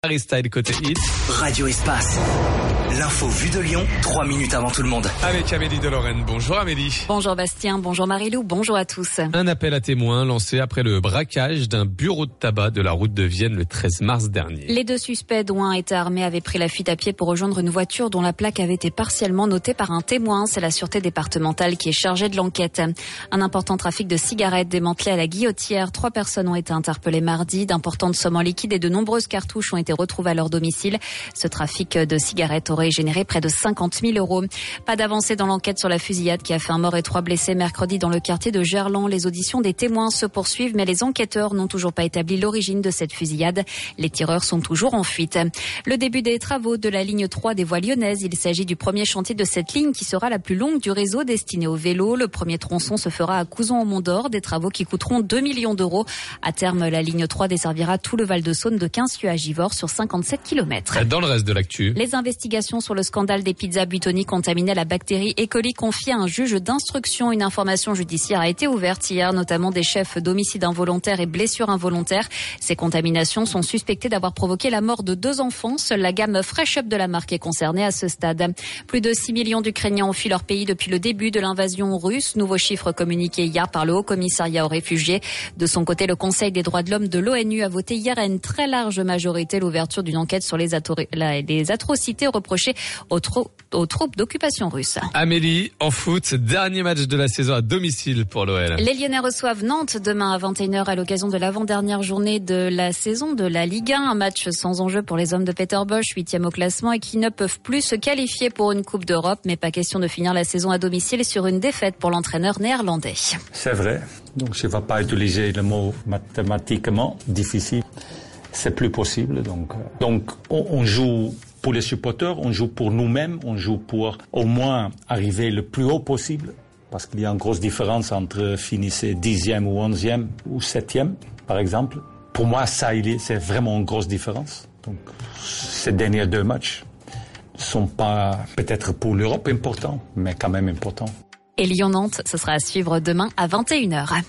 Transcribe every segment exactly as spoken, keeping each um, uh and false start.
Harry Styles côté hit. Radio Espace. L'info vue de Lyon, trois minutes avant tout le monde. Avec Amélie de Lorraine. Bonjour Amélie. Bonjour Bastien, bonjour Marie-Lou, bonjour à tous. Un appel à témoins lancé après le braquage d'un bureau de tabac de la route de Vienne le treize mars dernier. Les deux suspects, dont un était armé, avaient pris la fuite à pied pour rejoindre une voiture dont la plaque avait été partiellement notée par un témoin. C'est la sûreté départementale qui est chargée de l'enquête. Un important trafic de cigarettes démantelé à la guillotière. Trois personnes ont été interpellées mardi. D'importantes sommes en liquide et de nombreuses cartouches ont été retrouvées à leur domicile. Ce trafic de cigarettes aurait généré près de cinquante mille euros. Pas d'avancée dans l'enquête sur la fusillade qui a fait un mort et trois blessés mercredi dans le quartier de Gerland. Les auditions des témoins se poursuivent, mais les enquêteurs n'ont toujours pas établi l'origine de cette fusillade. Les tireurs sont toujours en fuite. Le début des travaux de la ligne trois des voies lyonnaises. Il s'agit du premier chantier de cette ligne qui sera la plus longue du réseau destinée au vélo. Le premier tronçon se fera à Couzon au Mont-d'Or. Des travaux qui coûteront deux millions d'euros. À terme, la ligne trois desservira tout le Val-de-Saône de Quinsieux à Givors sur cinquante-sept kilomètres. Dans le reste de l'actu. Les investigations sur le scandale des pizzas Buitoni contaminées à la bactérie E. coli confiées à un juge d'instruction. Une information judiciaire a été ouverte hier, notamment des chefs d'homicide involontaire et blessures involontaires. Ces contaminations sont suspectées d'avoir provoqué la mort de deux enfants. Seule la gamme Fresh Up de la marque est concernée à ce stade. Plus de six millions d'Ukrainiens ont fui leur pays depuis le début de l'invasion russe. Nouveau chiffre communiqué hier par le Haut Commissariat aux réfugiés. De son côté, le Conseil des droits de l'homme de l'ONU a voté hier à une très large majorité l'ouverture d'une enquête sur les, ato- la, les atrocités reprochées aux, tro- aux troupes d'occupation russe. Amélie, en foot, dernier match de la saison à domicile pour l'O L. Les Lyonnais reçoivent Nantes demain à vingt et une heures à l'occasion de l'avant-dernière journée de la saison de la Ligue un. Un match sans enjeu pour les hommes de Peter Bosz, huitième au classement et qui ne peuvent plus se qualifier pour une Coupe d'Europe. Mais pas question de finir la saison à domicile sur une défaite pour l'entraîneur néerlandais. C'est vrai. Donc je ne vais pas utiliser le mot mathématiquement difficile. C'est plus possible. Donc, donc on, on joue pour les supporters, on joue pour nous-mêmes, on joue pour au moins arriver le plus haut possible. Parce qu'il y a une grosse différence entre finir dixième ou onzième ou septième, par exemple. Pour moi, ça, il est, c'est vraiment une grosse différence. Donc, ces derniers deux matchs ne sont pas peut-être pour l'Europe importants, mais quand même importants. Et Lyon-Nantes, ce sera à suivre demain à vingt et une heures.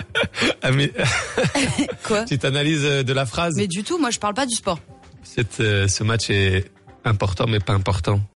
Ah, mais... Quoi ? Petite analyse de la phrase. Mais du tout, moi je parle pas du sport. Cette, euh, ce match est important mais pas important.